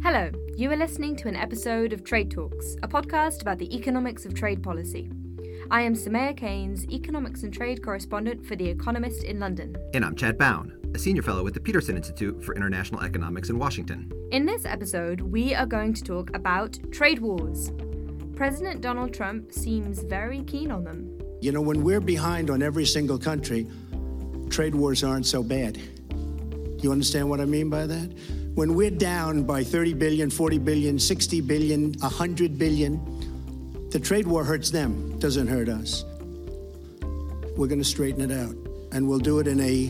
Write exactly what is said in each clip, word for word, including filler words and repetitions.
Hello, you are listening to an episode of Trade Talks, a podcast about the economics of trade policy. I am Samaya Keynes, economics and trade correspondent for The Economist in London. And I'm Chad Bown, a senior fellow at the Peterson Institute for International Economics in Washington. In this episode, we are going to talk about trade wars. President Donald Trump seems very keen on them. You know, when we're behind on every single country, trade wars aren't so bad. You understand what I mean by that? When we're down by thirty billion, forty billion, sixty billion, one hundred billion, the trade war hurts them, doesn't hurt us. We're going to straighten it out, and we'll do it in a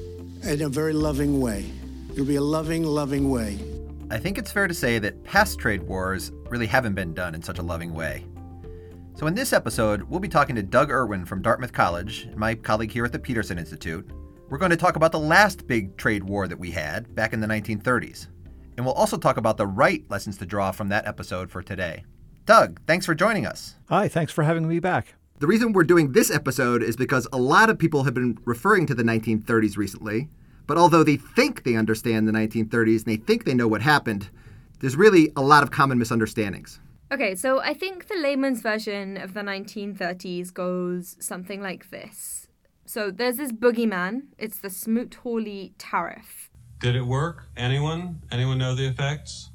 in a very loving way. It'll be a loving, loving way. I think it's fair to say that past trade wars really haven't been done in such a loving way. So in this episode, we'll be talking to Doug Irwin from Dartmouth College, my colleague here at the Peterson Institute. We're going to talk about the last big trade war that we had back in the nineteen thirties. And we'll also talk about the right lessons to draw from that episode for today. Doug, thanks for joining us. Hi, thanks for having me back. The reason we're doing this episode is because a lot of people have been referring to the nineteen thirties recently. But although they think they understand the nineteen thirties and they think they know what happened, there's really a lot of common misunderstandings. Okay, so I think the layman's version of the nineteen thirties goes something like this. So there's this boogeyman. It's the Smoot-Hawley tariff. Did it work? Anyone? Anyone know the effects?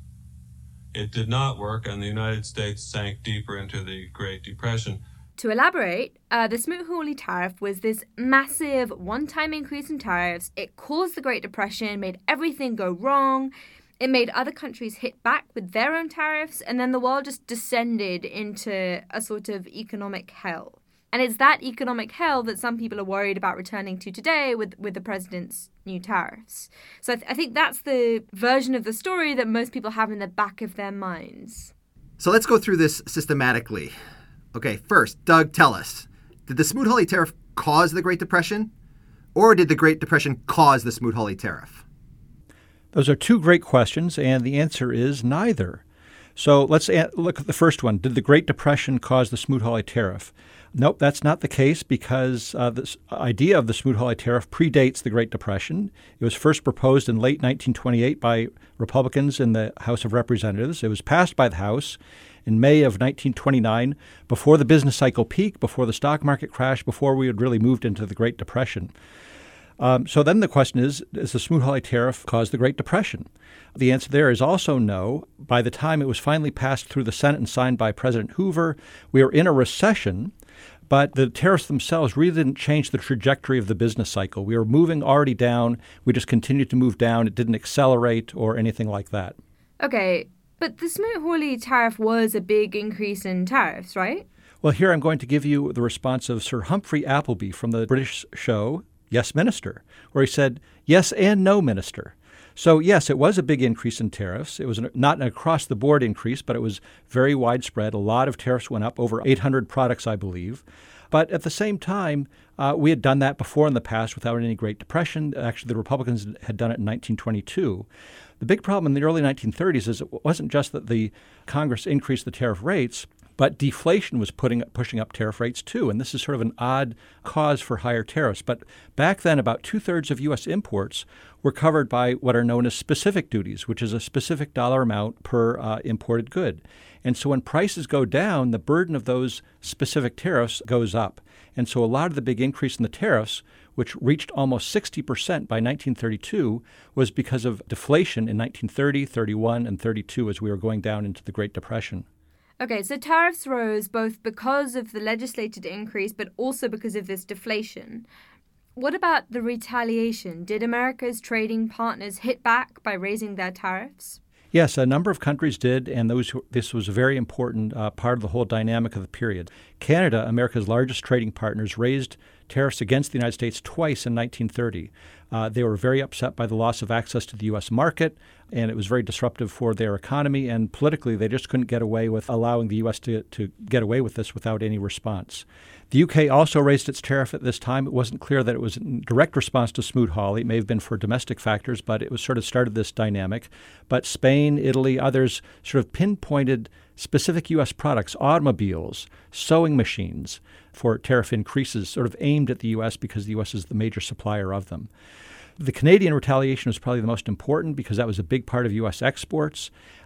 It did not work, and the United States sank deeper into the Great Depression. To elaborate, uh, the Smoot-Hawley tariff was this massive one-time increase in tariffs. It caused the Great Depression, made everything go wrong. It made other countries hit back with their own tariffs, and then the world just descended into a sort of economic hell. And it's that economic hell that some people are worried about returning to today with, with the president's new tariffs. So I, th- I think that's the version of the story that most people have in the back of their minds. So let's go through this systematically. Okay, first, Doug, tell us, did the Smoot-Hawley tariff cause the Great Depression, or did the Great Depression cause the Smoot-Hawley tariff? Those are two great questions, and the answer is neither. So let's look at the first one. Did the Great Depression cause the Smoot-Hawley tariff? Nope, that's not the case because uh, the idea of the Smoot-Hawley tariff predates the Great Depression. It was first proposed in late nineteen twenty-eight by Republicans in the House of Representatives. It was passed by the House in May of nineteen twenty-nine, before the business cycle peak, before the stock market crash, before we had really moved into the Great Depression. Um, so then the question is, does the Smoot-Hawley tariff cause the Great Depression? The answer there is also no. By the time it was finally passed through the Senate and signed by President Hoover, we were in a recession, but the tariffs themselves really didn't change the trajectory of the business cycle. We were moving already down. We just continued to move down. It didn't accelerate or anything like that. Okay, but the Smoot-Hawley tariff was a big increase in tariffs, right? Well, here I'm going to give you the response of Sir Humphrey Appleby from the British show Yes, Minister, where he said, yes and no, Minister. So, yes, it was a big increase in tariffs. It was not an across-the-board increase, but it was very widespread. A lot of tariffs went up, over eight hundred products, I believe. But at the same time, uh, we had done that before in the past without any Great Depression. Actually, the Republicans had done it in nineteen twenty-two. The big problem in the early nineteen thirties is it wasn't just that the Congress increased the tariff rates, but deflation was putting pushing up tariff rates too, and this is sort of an odd cause for higher tariffs. But back then, about two-thirds of U S imports were covered by what are known as specific duties, which is a specific dollar amount per uh, imported good. And so when prices go down, the burden of those specific tariffs goes up. And so a lot of the big increase in the tariffs, which reached almost sixty percent by nineteen thirty-two, was because of deflation in nineteen thirty, thirty-one, and thirty-two as we were going down into the Great Depression. Okay, so tariffs rose both because of the legislated increase, but also because of this deflation. What about the retaliation? Did America's trading partners hit back by raising their tariffs? Yes, a number of countries did, and those who, this was a very important uh, part of the whole dynamic of the period. Canada, America's largest trading partners, raised tariffs against the United States twice in nineteen thirty. Uh, they were very upset by the loss of access to the U S market, and it was very disruptive for their economy, and politically they just couldn't get away with allowing the U S to, to get away with this without any response. The U K also raised its tariff at this time. It wasn't clear that it was in direct response to Smoot-Hawley. It may have been for domestic factors, but it was sort of started this dynamic. But Spain, Italy, others sort of pinpointed specific U S products, automobiles, sewing machines, for tariff increases sort of aimed at the U S because the U S is the major supplier of them. The Canadian retaliation was probably the most important because that was a big part of U S exports.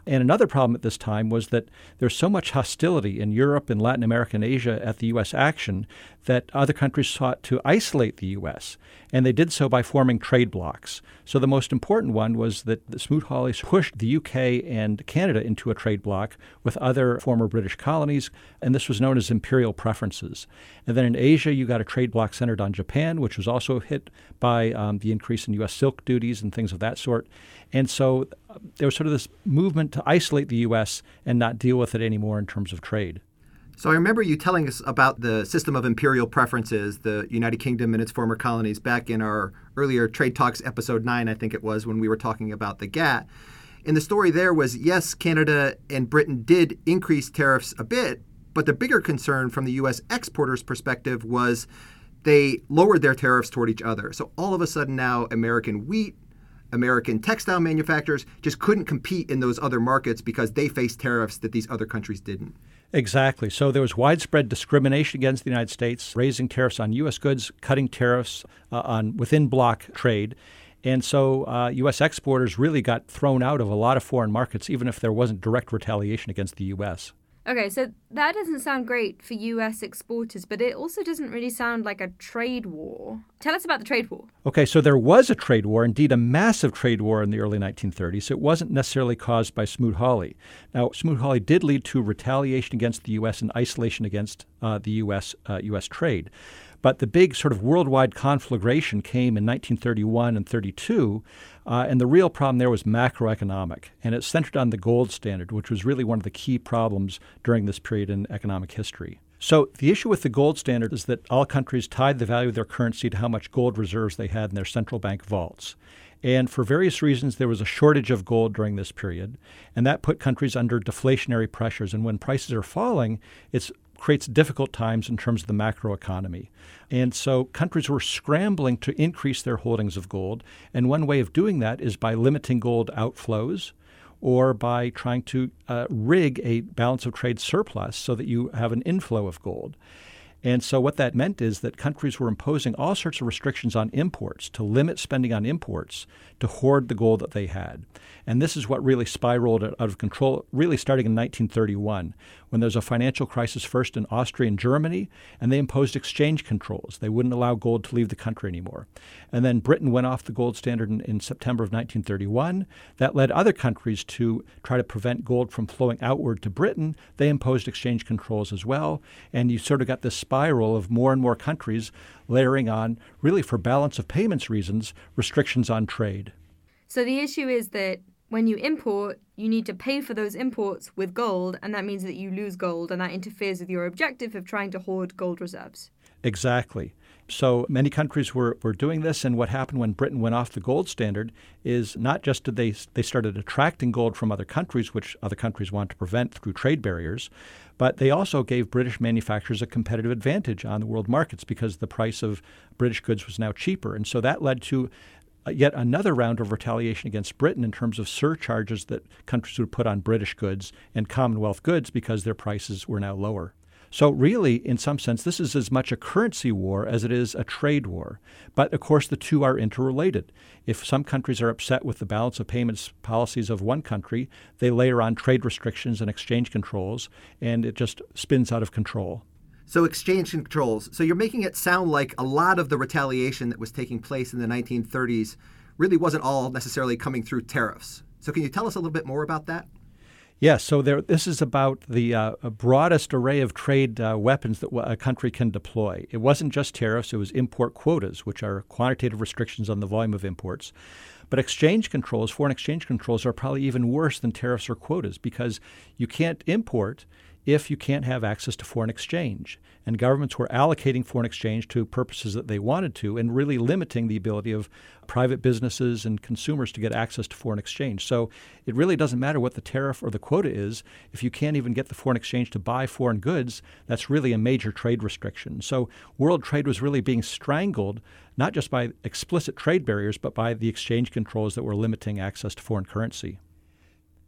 And another problem at this time was that there's so much hostility in Europe and Latin America and Asia at the U S action that other countries sought to isolate the U S, and they did so by forming trade blocs. So the most important one was that Smoot-Hawley pushed the U K and Canada into a trade bloc with other former British colonies, and this was known as imperial preferences. And then in Asia, you got a trade bloc centered on Japan, which was also hit by um, the increase in U S silk duties and things of that sort. And so uh, there was sort of this movement to isolate the U S and not deal with it anymore in terms of trade. So I remember you telling us about the system of imperial preferences, the United Kingdom and its former colonies, back in our earlier Trade Talks episode nine, I think it was, when we were talking about the G A T. And the story there was, yes, Canada and Britain did increase tariffs a bit, but the bigger concern from the U S exporters' perspective was they lowered their tariffs toward each other. So all of a sudden now American wheat, American textile manufacturers just couldn't compete in those other markets because they faced tariffs that these other countries didn't. Exactly. So there was widespread discrimination against the United States, raising tariffs on U S goods, cutting tariffs uh, on within bloc trade. And so uh, U S exporters really got thrown out of a lot of foreign markets, even if there wasn't direct retaliation against the U S. Okay, so that doesn't sound great for U S exporters, but it also doesn't really sound like a trade war. Tell us about the trade war. Okay, so there was a trade war, indeed a massive trade war in the early nineteen thirties. It wasn't necessarily caused by Smoot-Hawley. Now, Smoot-Hawley did lead to retaliation against the U S and isolation against uh, the U S uh, U S trade. But the big sort of worldwide conflagration came in nineteen thirty-one and thirty-two, uh, and the real problem there was macroeconomic, and it centered on the gold standard, which was really one of the key problems during this period in economic history. So the issue with the gold standard is that all countries tied the value of their currency to how much gold reserves they had in their central bank vaults. And for various reasons, there was a shortage of gold during this period, and that put countries under deflationary pressures. And when prices are falling, it's creates difficult times in terms of the macroeconomy. And so countries were scrambling to increase their holdings of gold. And one way of doing that is by limiting gold outflows or by trying to uh, rig a balance of trade surplus so that you have an inflow of gold. And so what that meant is that countries were imposing all sorts of restrictions on imports to limit spending on imports to hoard the gold that they had. And this is what really spiraled out of control, really starting in nineteen thirty-one, when there was a financial crisis first in Austria and Germany, and they imposed exchange controls. They wouldn't allow gold to leave the country anymore. And then Britain went off the gold standard in, in September of nineteen thirty-one. That led other countries to try to prevent gold from flowing outward to Britain. They imposed exchange controls as well. And you sort of got this spiral of more and more countries layering on, really for balance of payments reasons, restrictions on trade. So the issue is that when you import, you need to pay for those imports with gold, and that means that you lose gold, and that interferes with your objective of trying to hoard gold reserves. Exactly. So many countries were, were doing this, and what happened when Britain went off the gold standard is not just did they they started attracting gold from other countries, which other countries want to prevent through trade barriers, but they also gave British manufacturers a competitive advantage on the world markets because the price of British goods was now cheaper. And so that led to yet another round of retaliation against Britain in terms of surcharges that countries would put on British goods and Commonwealth goods because their prices were now lower. So really, in some sense, this is as much a currency war as it is a trade war. But of course, the two are interrelated. If some countries are upset with the balance of payments policies of one country, they layer on trade restrictions and exchange controls, and it just spins out of control. So exchange controls. So you're making it sound like a lot of the retaliation that was taking place in the nineteen thirties really wasn't all necessarily coming through tariffs. So can you tell us a little bit more about that? Yes, so there, this is about the uh, broadest array of trade uh, weapons that a country can deploy. It wasn't just tariffs, it was import quotas, which are quantitative restrictions on the volume of imports. But exchange controls, foreign exchange controls, are probably even worse than tariffs or quotas because you can't import if you can't have access to foreign exchange. And governments were allocating foreign exchange to purposes that they wanted to and really limiting the ability of private businesses and consumers to get access to foreign exchange. So it really doesn't matter what the tariff or the quota is. If you can't even get the foreign exchange to buy foreign goods, that's really a major trade restriction. So world trade was really being strangled, not just by explicit trade barriers, but by the exchange controls that were limiting access to foreign currency.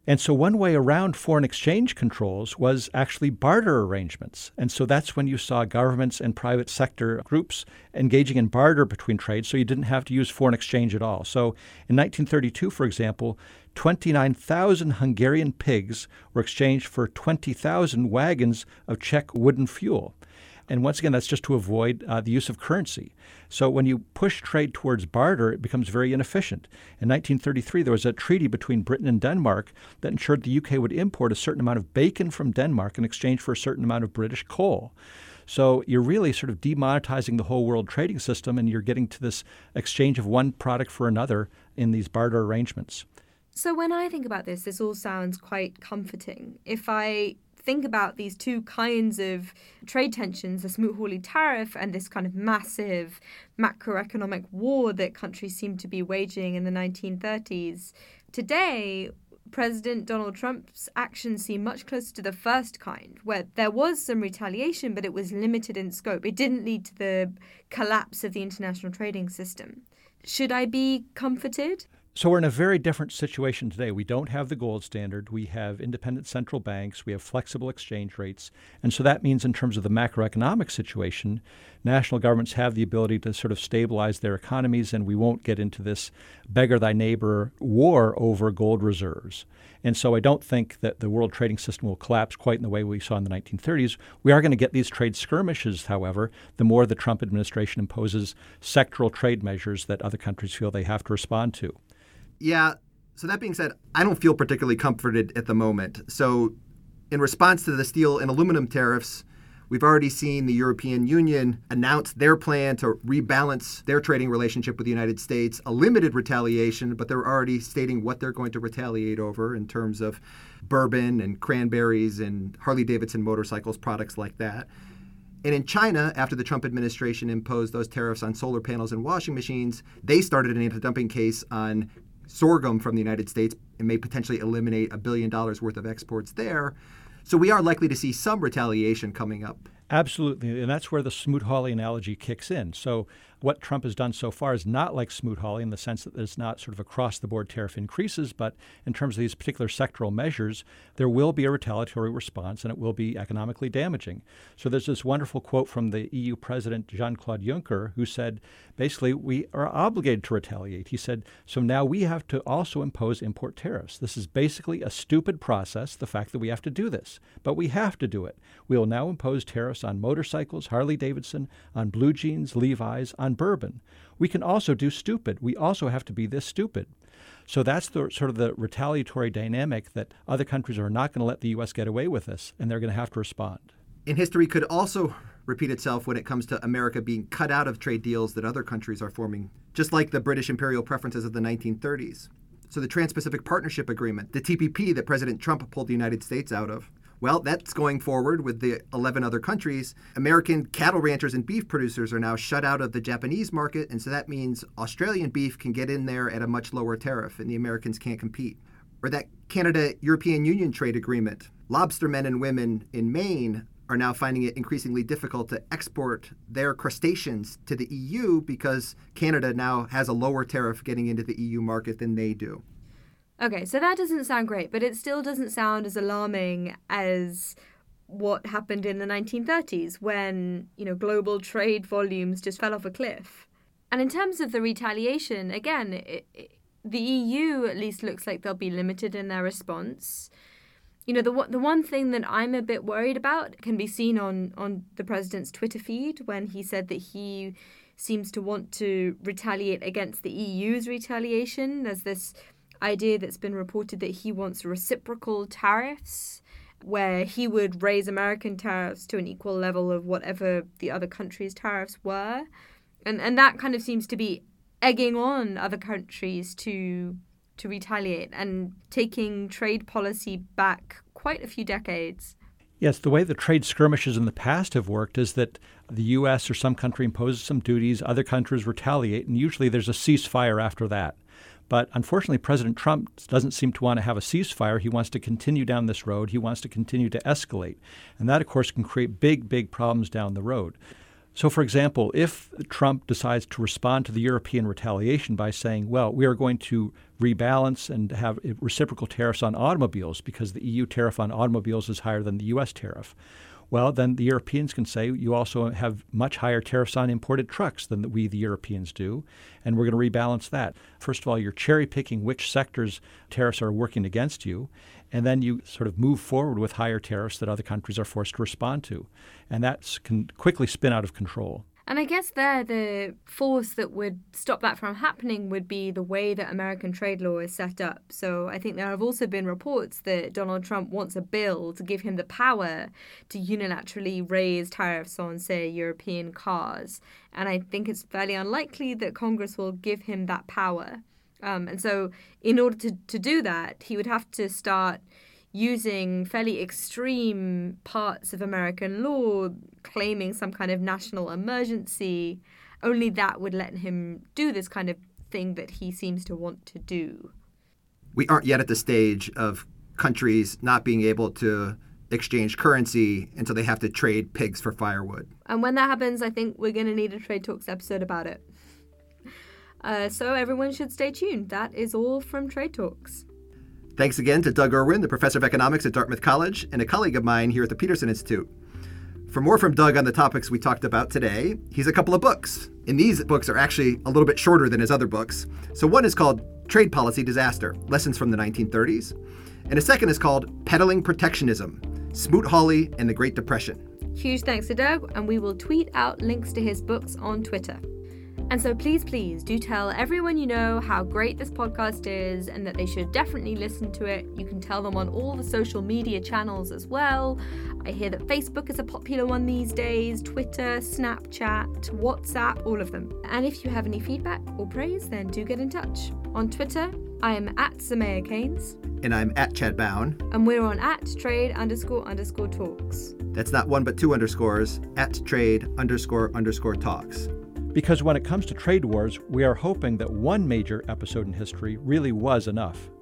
And so one way around foreign exchange controls was actually barter arrangements. And so that's when you saw governments and private sector groups engaging in barter between trades, so you didn't have to use foreign exchange at all. So in nineteen thirty-two, for example, twenty-nine thousand Hungarian pigs were exchanged for twenty thousand wagons of Czech wooden fuel. And once again, that's just to avoid uh, the use of currency. So when you push trade towards barter, it becomes very inefficient. In nineteen thirty-three, there was a treaty between Britain and Denmark that ensured the U K would import a certain amount of bacon from Denmark in exchange for a certain amount of British coal. So you're really sort of demonetizing the whole world trading system, and you're getting to this exchange of one product for another in these barter arrangements. So when I think about this, this all sounds quite comforting. If I think about these two kinds of trade tensions, the Smoot-Hawley tariff and this kind of massive macroeconomic war that countries seem to be waging in the nineteen thirties, today, President Donald Trump's actions seem much closer to the first kind, where there was some retaliation, but it was limited in scope. It didn't lead to the collapse of the international trading system. Should I be comforted? So we're in a very different situation today. We don't have the gold standard. We have independent central banks. We have flexible exchange rates. And so that means in terms of the macroeconomic situation, national governments have the ability to sort of stabilize their economies, and we won't get into this beggar thy neighbor war over gold reserves. And so I don't think that the world trading system will collapse quite in the way we saw in the nineteen thirties. We are going to get these trade skirmishes, however, the more the Trump administration imposes sectoral trade measures that other countries feel they have to respond to. Yeah. So that being said, I don't feel particularly comforted at the moment. So in response to the steel and aluminum tariffs, we've already seen the European Union announce their plan to rebalance their trading relationship with the United States, a limited retaliation, but they're already stating what they're going to retaliate over in terms of bourbon and cranberries and Harley-Davidson motorcycles, products like that. And in China, after the Trump administration imposed those tariffs on solar panels and washing machines, they started an anti-dumping case on sorghum from the United States and may potentially eliminate a billion dollars worth of exports there. So we are likely to see some retaliation coming up. Absolutely. And that's where the Smoot-Hawley analogy kicks in. So what Trump has done so far is not like Smoot-Hawley in the sense that there's not sort of across-the-board tariff increases, but in terms of these particular sectoral measures, there will be a retaliatory response, and it will be economically damaging. So there's this wonderful quote from the E U President Jean-Claude Juncker, who said, basically, we are obligated to retaliate. He said, so now we have to also impose import tariffs. This is basically a stupid process, the fact that we have to do this, but we have to do it. We will now impose tariffs on motorcycles, Harley-Davidson, on blue jeans, Levi's, on bourbon. We can also do stupid. We also have to be this stupid. So that's the sort of the retaliatory dynamic that other countries are not going to let the U S get away with this, and they're going to have to respond. And history could also repeat itself when it comes to America being cut out of trade deals that other countries are forming, just like the British imperial preferences of the nineteen thirties. So the Trans-Pacific Partnership Agreement, the T P P that President Trump pulled the United States out of, well, that's going forward with the eleven other countries. American cattle ranchers and beef producers are now shut out of the Japanese market, and so that means Australian beef can get in there at a much lower tariff, and the Americans can't compete. Or that Canada-European Union trade agreement. Lobstermen and women in Maine are now finding it increasingly difficult to export their crustaceans to the E U because Canada now has a lower tariff getting into the E U market than they do. Okay, so that doesn't sound great, but it still doesn't sound as alarming as what happened in the nineteen thirties when, you know, global trade volumes just fell off a cliff. And in terms of the retaliation, again, it, it, the E U at least looks like they'll be limited in their response. You know, the the one thing that I'm a bit worried about can be seen on, on the president's Twitter feed when he said that he seems to want to retaliate against the E U's retaliation. There's this idea that's been reported that he wants reciprocal tariffs, where he would raise American tariffs to an equal level of whatever the other countries' tariffs were. And and that kind of seems to be egging on other countries to to retaliate and taking trade policy back quite a few decades. Yes, the way the trade skirmishes in the past have worked is that the U S or some country imposes some duties, other countries retaliate, and usually there's a ceasefire after that. But unfortunately, President Trump doesn't seem to want to have a ceasefire. He wants to continue down this road. He wants to continue to escalate. And that, of course, can create big, big problems down the road. So, for example, if Trump decides to respond to the European retaliation by saying, well, we are going to rebalance and have reciprocal tariffs on automobiles because the E U tariff on automobiles is higher than the U S tariff. Well, then the Europeans can say you also have much higher tariffs on imported trucks than we, the Europeans, do, and we're going to rebalance that. First of all, you're cherry-picking which sectors tariffs are working against you, and then you sort of move forward with higher tariffs that other countries are forced to respond to. And that can quickly spin out of control. And I guess there, the force that would stop that from happening would be the way that American trade law is set up. So I think there have also been reports that Donald Trump wants a bill to give him the power to unilaterally raise tariffs on, say, European cars. And I think it's fairly unlikely that Congress will give him that power. Um, and so in order to, to do that, he would have to start using fairly extreme parts of American law, claiming some kind of national emergency. Only that would let him do this kind of thing that he seems to want to do. We aren't yet at the stage of countries not being able to exchange currency until they have to trade pigs for firewood. And when that happens, I think we're going to need a Trade Talks episode about it. Uh, so everyone should stay tuned. That is all from Trade Talks. Thanks again to Doug Irwin, the professor of economics at Dartmouth College and a colleague of mine here at the Peterson Institute. For more from Doug on the topics we talked about today, he's a couple of books. And these books are actually a little bit shorter than his other books. So one is called Trade Policy Disaster, Lessons from the nineteen thirties. And a second is called Peddling Protectionism, Smoot-Hawley and the Great Depression. Huge thanks to Doug, and we will tweet out links to his books on Twitter. And so please, please do tell everyone you know how great this podcast is and that they should definitely listen to it. You can tell them on all the social media channels as well. I hear that Facebook is a popular one these days, Twitter, Snapchat, WhatsApp, all of them. And if you have any feedback or praise, then do get in touch. On Twitter, I am at Samaya Keynes. And I'm at Chad Bown. And we're on at trade underscore underscore talks. That's not one but two underscores, at trade underscore underscore talks. Because when it comes to trade wars, we are hoping that one major episode in history really was enough.